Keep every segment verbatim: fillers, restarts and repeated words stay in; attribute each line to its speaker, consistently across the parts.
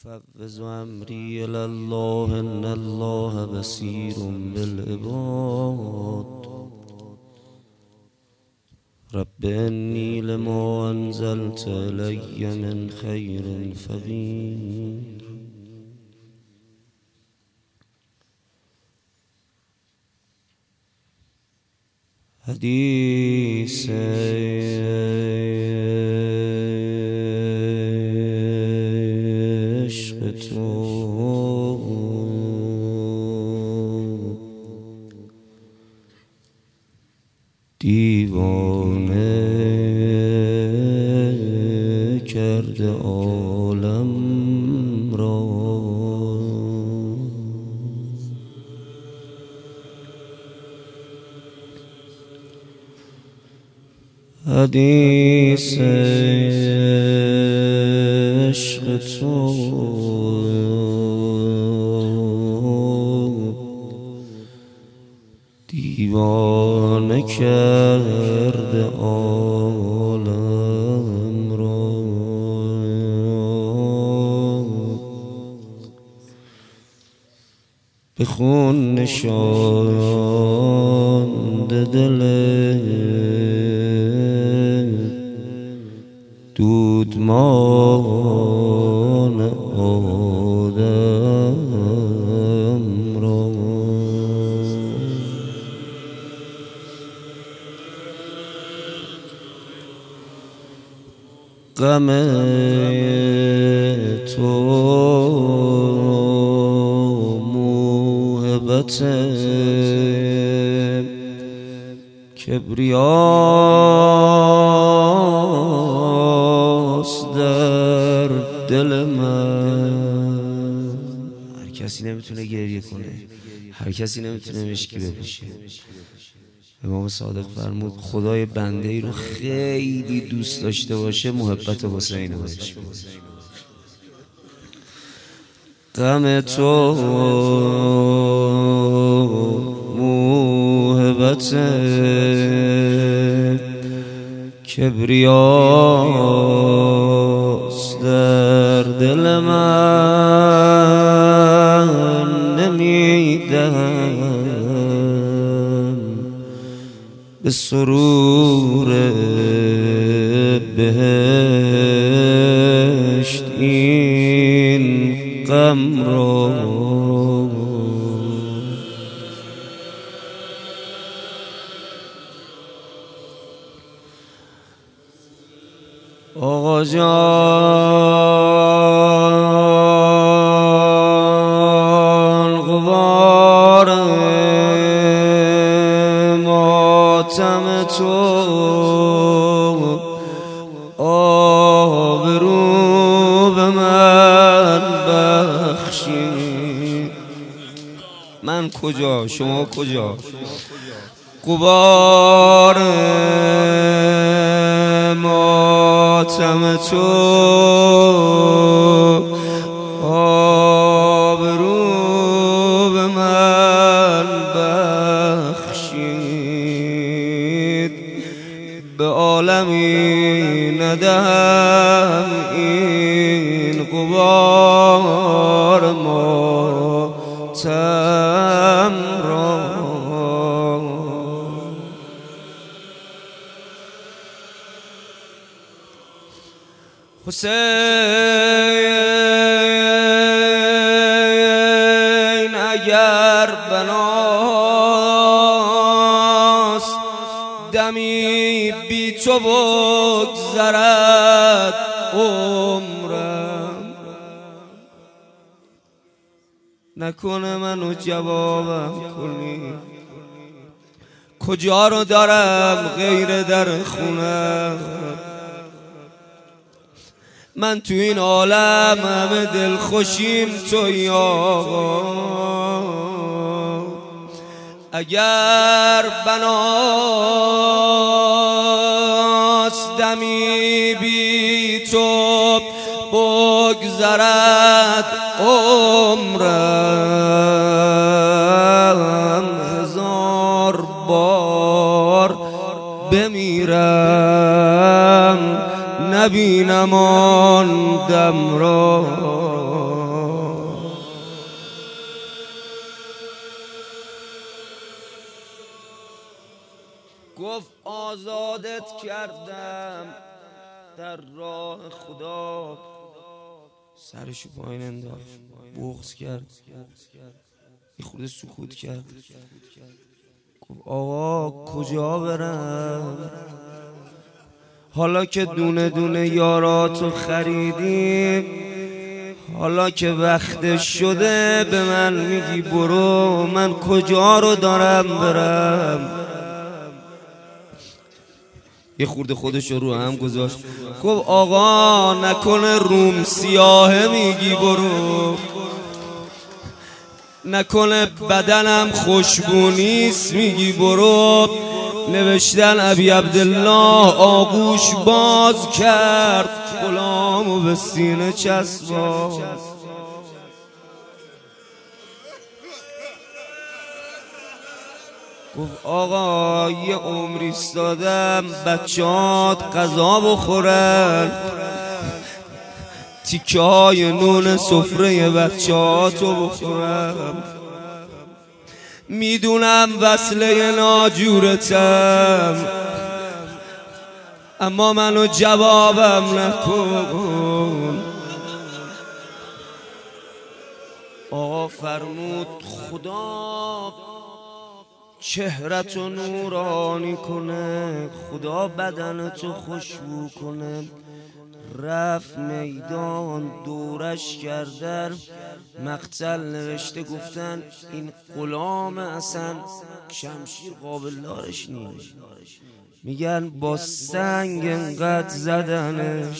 Speaker 1: افوض امری الی الله ان الله بصیر بالعباد. رب انی لما انزلت الی من خیر فقیر. حدیث عشق تو دیوانه کرده عالم را. حدیث عشق تو دیوانه کرده عالم را. به خون نشانده دل دودمان آدم را. غم تو موهبت کبریاست در دل من. هر کسی نمیتونه گریه کنه، هر کسی نمیتونه مشکی بپوشه. امام صادق فرمود خدای بنده ای رو خیلی دوست داشته باشه محبت حسین رو بهش بده. غم تو موهبت کبریاست در دل من. نمیدهم به سرور بهشت این غم را. آقا جان غبار ماتم تو آبرو به من بخشی. من کجا شما کجا؟ غبار ماتم تو آبرو به من بخشید. به عالمی ندهم این غبار ماتم را. حسین اگر بناست دمی بی تو بگذرد عمرم. نکنه منو جوابم کنی کجا رو دارم غیر در خونم. من تو این عالم همه دل خوشیم توی آقا. اگر بناست دمی بی تو بگذرد عمرم. هزار بار بمیرم نبینم آن دم را. آزادت کردم در راه خدا. سرشو پایین انداخت، بغض کرد، یه خورده سکوت کرد، گفت آقا کجا برم؟ حالا که دونه دونه یاراتو خریدیم، حالا که وقت شده به من میگی برو، من کجا رو دارم برم؟ یه خورده خودش رو هم گذاشت، گفت آقا نکنه روم سیاهه میگی برو، نکنه بدنم خوشبو نیست میگی برو. نوشتن ابی عبدالله آغوش باز کرد، غلامو به سینه چسباند. گفت آقا یه عمر ایستادم بچه‌هات غذا بخورن، تیکه های نون سفره بچه‌هاتو بخورم، میدونم وصله ناجورتم، اما منو جوابم نکن. آقا فرمود خدا چهرتو نورانی کنه، خدا بدنتو خوشبو کنه. رفت میدان دورش کردن، مقتل نوشته گفتن این غلام اصلا شمشیر قابل دارش نیست، میگن با سنگ انقدر زدنش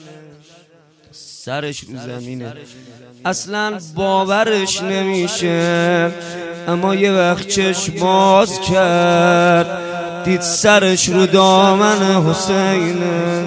Speaker 1: سرش رو زمینه، اصلا باورش نمیشه. اما یه وقت چشم باز کرد دید سرش رو دامن حسینه.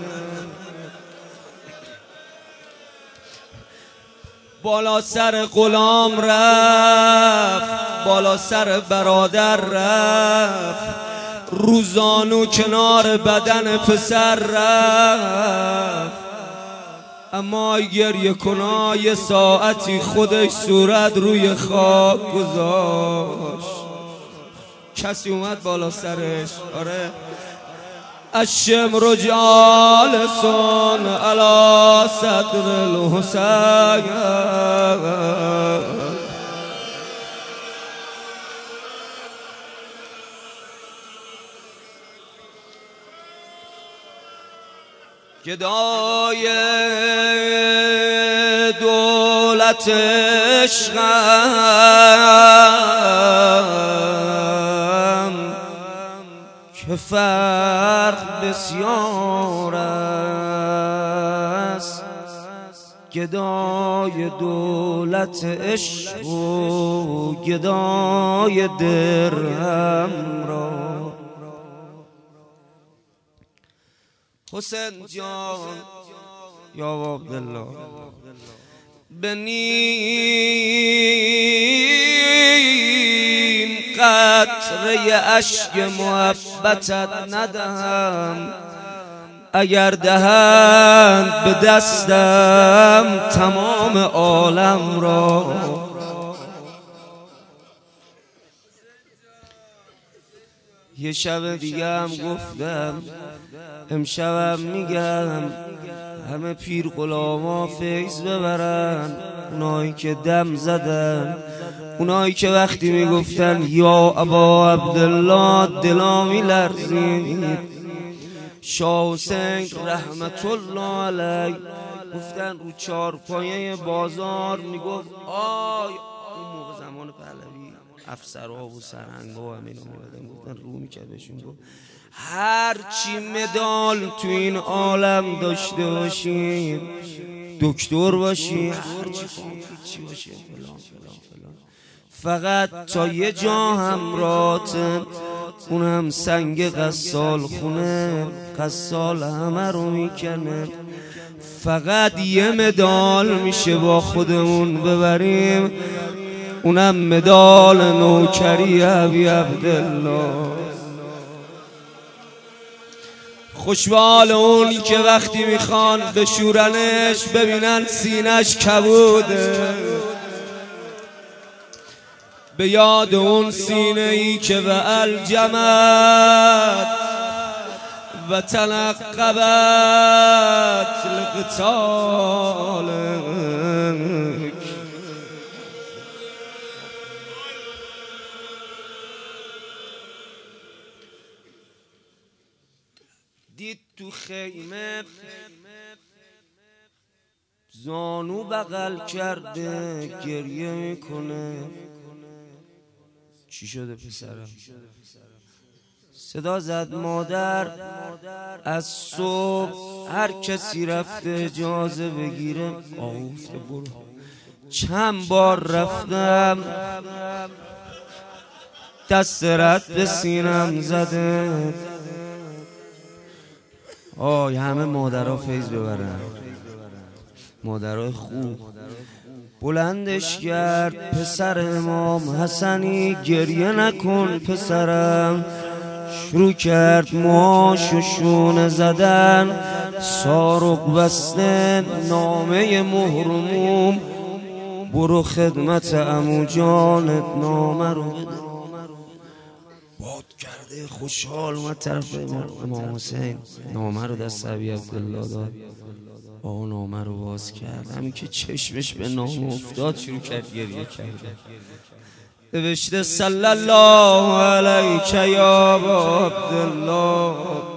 Speaker 1: بالا سر غلام رفت، بالا سر برادر رفت، روزانو کنار بدن پسر رفت، اما گریه کنا یه ساعتی خودش صورت روی خاک گذاشت. کسی اومد بالا سرش، آره الشمر جالسون علی صدر الحسین، گدای دولت عشقم که فرق بسیار است، گدای دولت عشق و گدای درهم را. حسین جان یا عبدالله به نیم قطره اشک محبتت ندهم، اگر دهند به دستم تمام عالم را. یه شب دیگه هم گفتم، امشبم میگم همه پیر غلاما فیض ببرن، اونایی که دم زدن، اونایی که وقتی میگفتن یا ابا عبدالله دلا میلرزید. شاه حسین رحمت الله علیه گفتن رو چارپایه بازار میگفت آی، اون موقع زمان پهلوی افسرها و سرهنگا و همین اومدن گفتن رو میکرد بهشون گفت هر چی مدال تو این عالم داشته باشین، دکتر باشین، هر چی چی باشه فلان فلان فلان، فقط تا یه جا همراهتن، اونم سنگ غسال خونه، غسال همه رو میکنه. فقط یه مدال میشه با خودمون ببریم، اونم مدال نوکری ابی عبدالله. خوشبال اونی که وقتی میخوان بشورنش ببینن سینش کبوده، به یاد اون سینه ای که و الجمد و تلقبت لقتالک. دید تو خیمه زانو بغل کرده گریه میکنه. چی شده پسرم؟ صدا زد مادر از صبح هر کسی رفته اجازه بگیره. آقا گفته برو. چند بار رفتم دست رد به سینم زده. آی همه مادرها فیض ببرن، مادرای خوب. بلندش کرد پسر امام حسنی گریه نکن پسرم. شروع کرد موهاشو شونه زدن، سارق بسته نامه مهرموم. برو خدمت عمو جانت نامه رو بده. باد کرده خوشحال اومد طرف امام حسین، نامه رو دست ابی عبدالله داد. آقا نامه رو باز کرد، همین که چشمش به نامه افتاد شروع کرد گریه کرده. نوشته صلی الله علیک یا ابا عبدالله.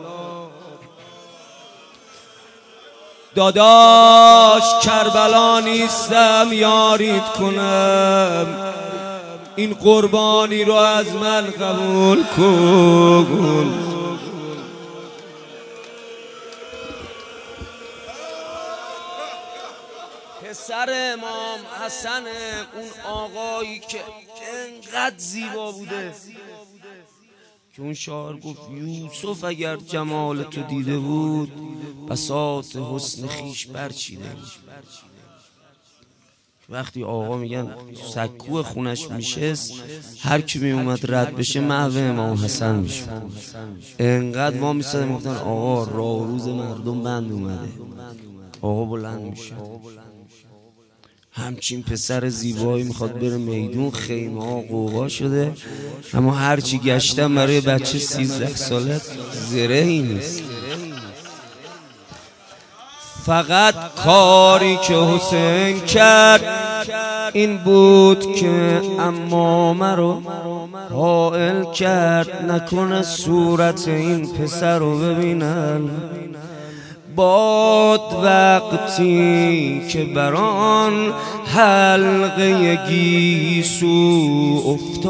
Speaker 1: داداش کربلا نیستم یاریت کنم، این قربانی رو از من قبول کن. پسر امام حسن، اون آقایی که انقدر زیبا بوده که اون شاعر گفت یوسف اگر جمال تو دیده بود بساط حسن خیش برچیده بود. وقتی آقا میگن سکو خونش میشست، هر کی می اومد رد بشه محو امام حسن میشه. انقدر ما میساده میگفتن آقا راه روز مردم بند اومده. آقا بلند میشه. همچین پسر زیبایی میخواد بره میدون، خیمه ها قوقا شده، اما هرچی گشتم برای بچه سیزده ساله زرهی نیست. فقط کاری که حسین کرد این بود که امامه رو حائل کرد نکنه صورت این پسر رو ببینن. باد وقتی که بران حلقه گیسو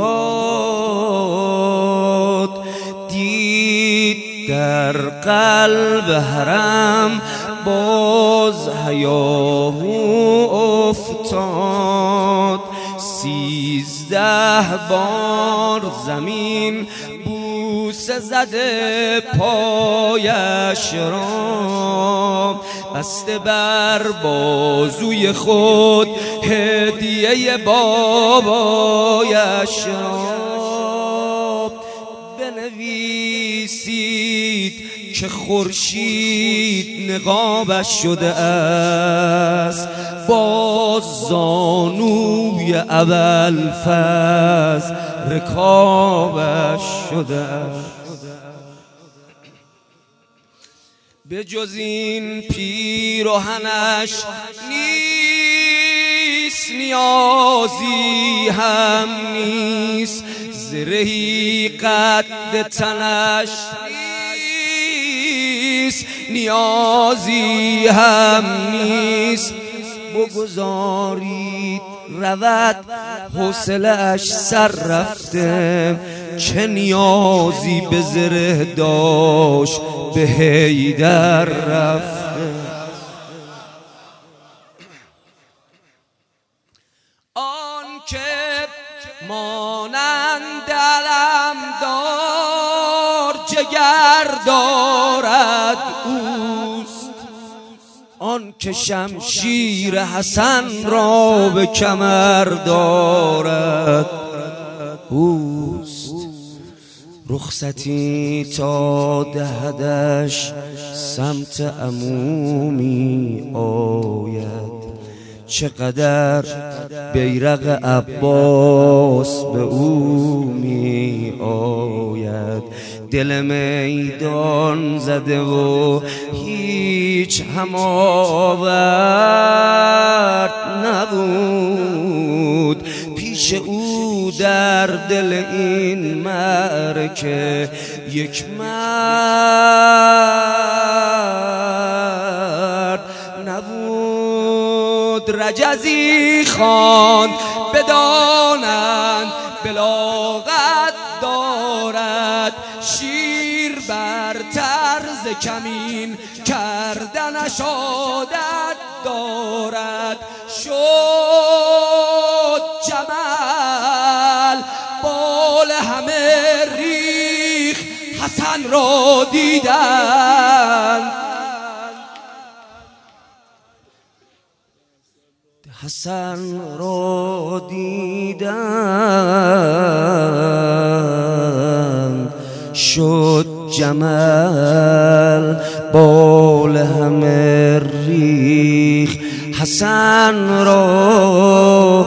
Speaker 1: افتاد، دید در قلب حرم باز هیاهو افتاد. سیزده بار زمین بوسه زده پایش را، بسته بر بازوی خود هدیه بابایش را. بنویسید که خورشید نقابش شده است، باز زانوی ابوالفضل رکابش شده است. به جز این پیراهنش نیست نیازی هم نیست، زرهی قد تنش نیست نیازی هم نیست. بگذارید رود حوصله اش سر رفته، چه نیازی به زره داشت به حیدر رفته. آن که مانند علمدار جگر دارد اوست، آن که شمشیر حسن را به کمر دارد اوست. رخصتی تا دهدش سمت عمومی آید، چقدر بیرق عباس به او می آید. دل میدان زده و هیچ هم آورد نبود پیش او در دل این معرکه یک مرد نبود. رجزی خان بدانند بلاغت دارد شیر بر طرز کمین کردنش عادت دارد. شد جمل بال همه ریخ حسن را دیدند حسن را دیدند. شد جمل بال همه ریخ حسن را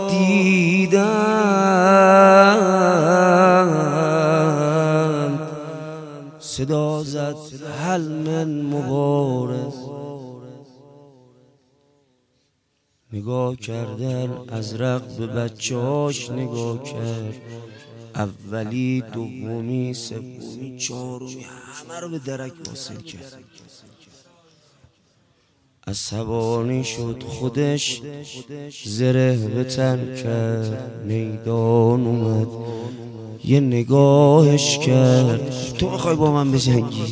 Speaker 1: دیدند. صدا زد هل من مبارز نگاه کردن ازرق به بچه‌هاش نگاه کرد. اولی دومی سومی چهارمی همه رو به درک واصل کرد. عصبانی شد خودش زره به تن کرد. میدان اومد یه نگاهش کرد. تو میخوای با من بجنگی؟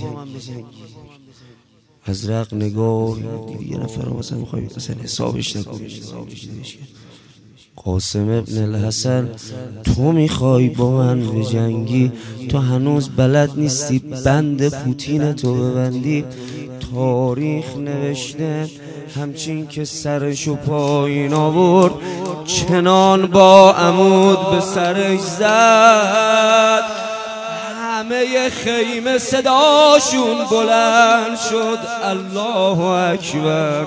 Speaker 1: ازرق نگاه دید یه نفر رو مثلا میخوای مثلا حسابش نکنی. قاسم ابن الحسن تو میخوای با من بجنگی؟ تو هنوز بلد نیستی بند پوتین تو ببندی. تاریخ نوشته همچین که سرشو پایین آورد چنان با عمود به سرش زد. همه خیمه صداشون بلند شد الله اکبر.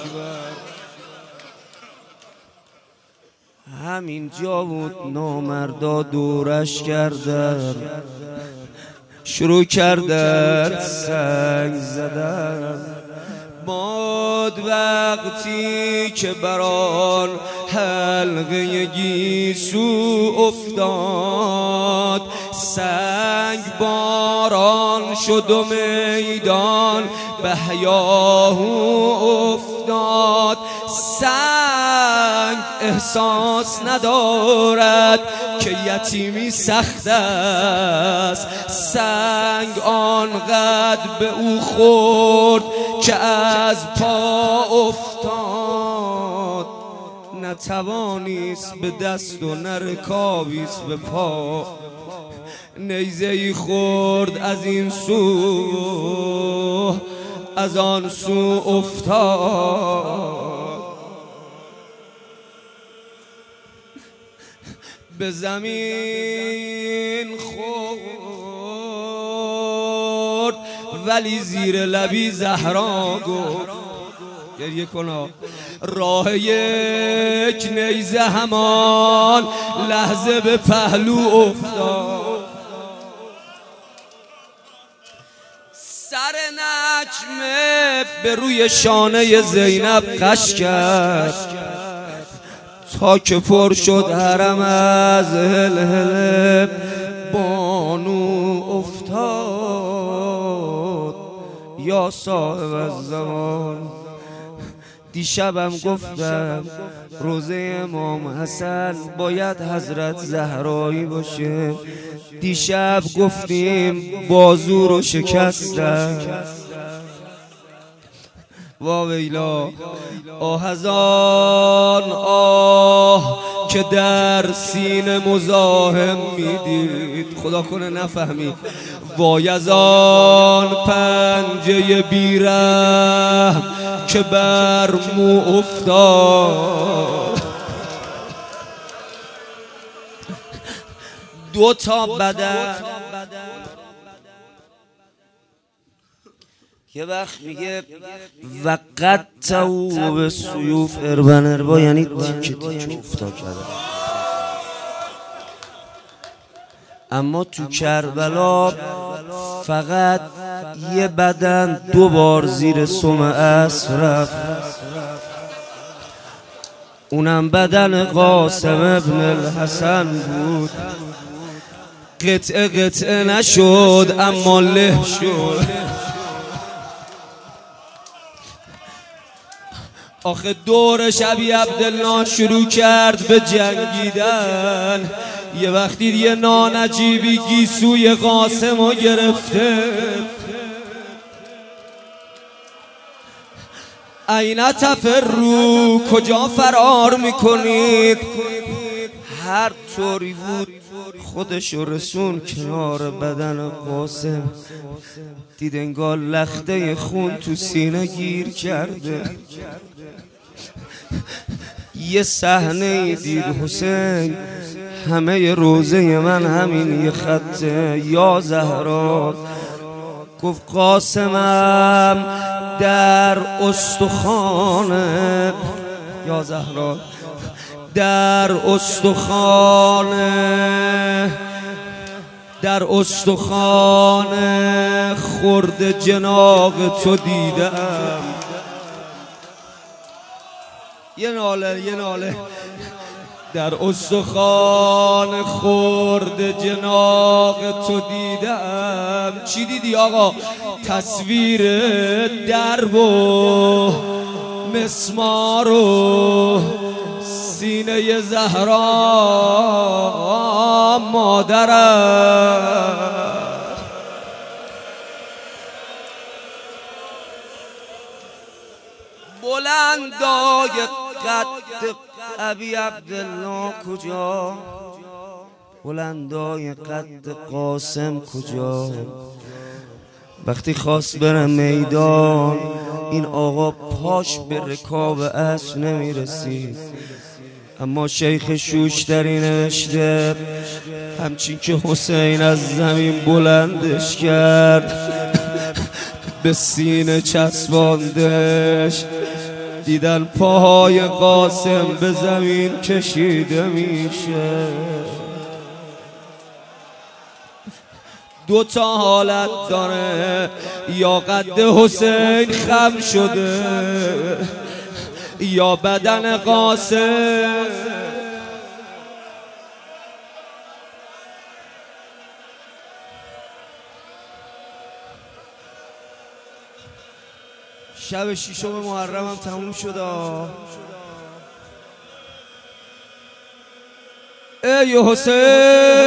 Speaker 1: همین جا بود نامردا دورش کردن شروع کردن سنگ زدن. باد وقتی که بران حلقه گیسو افتاد سنگ باران شد و میدان به هیاهو افتاد. سنگ احساس ندارد که یتیمی سخت است. سنگ آنقدر به او خورد که از پا افتاد. نتوانیست به دست و نرکابیست به پا. نیزه‌ای خورد از این سو از آن سو افتاد. به زمین خورد ولی زیر لبی زهرا گفت گریه کنا راه یک نیزه همان لحظه به پهلو افتاد. سر نجمه به روی شانه زینب قش کرد تا که پر شد حرم از هلهله. بانو افتاد یا صاحب الزمان. دیشبم گفتم روزه امام حسن باید حضرت زهرایی باشه. دیشب گفتیم بازو رو شکستم. واویلا آه از آن آه که در سینه مزاحم میدید. خدا کنه نفهمید. وای از آن پنجه بیرحم که بر مو افتاد. دو تا بدن یه وقت میگه وقت تو به سیوف اربن اربا یعنی تیکه تیکه افتاد کرده. اما تو کربلا فقط یه بدن دو بار زیر سم اسب رفت، اونم بدن قاسم ابن الحسن بود. قطعه قطعه نشد اما له شد. آخه دور شبی عبدالله شروع کرد به جنگیدن. یه وقتی یه نانجیبی گیسوی قاسم رو گرفته. اینا تفرو، کجا فرار میکنید؟ هر طوری بود خودش رسون کنار بدن قاسم. دید انگار لخته خون تو سینه گیر کرده. یه صحنه دید حسین، همه روزه من همین یه خطه. یا زهرا گفت قاسمم در استخانه، یا زهرا در استخانه، در استخانه خورد جناق تو دیدم. یه ناله یه ناله در استخوان خورد جناق تو دیدم. چی دیدی آقا؟ تصویر درب و مسمار و سینه زهرا مادرم. بلندای قد ابی عبدالله کجا؟ بلندای قد قاسم کجا؟ وقتی خواست بره میدان این آقا پاش به رکاب اسب نمیرسید، اما شیخ شوشتری نوشته همچین که حسین از زمین بلندش کرد به سینه چسباندش، دیدن پاهای قاسم به زمین کشیده میشه. دو تا حالت داره، یا قد حسین خم شده یا بدن قاسم. شب شیشم محرم هم تموم شد. ای حسین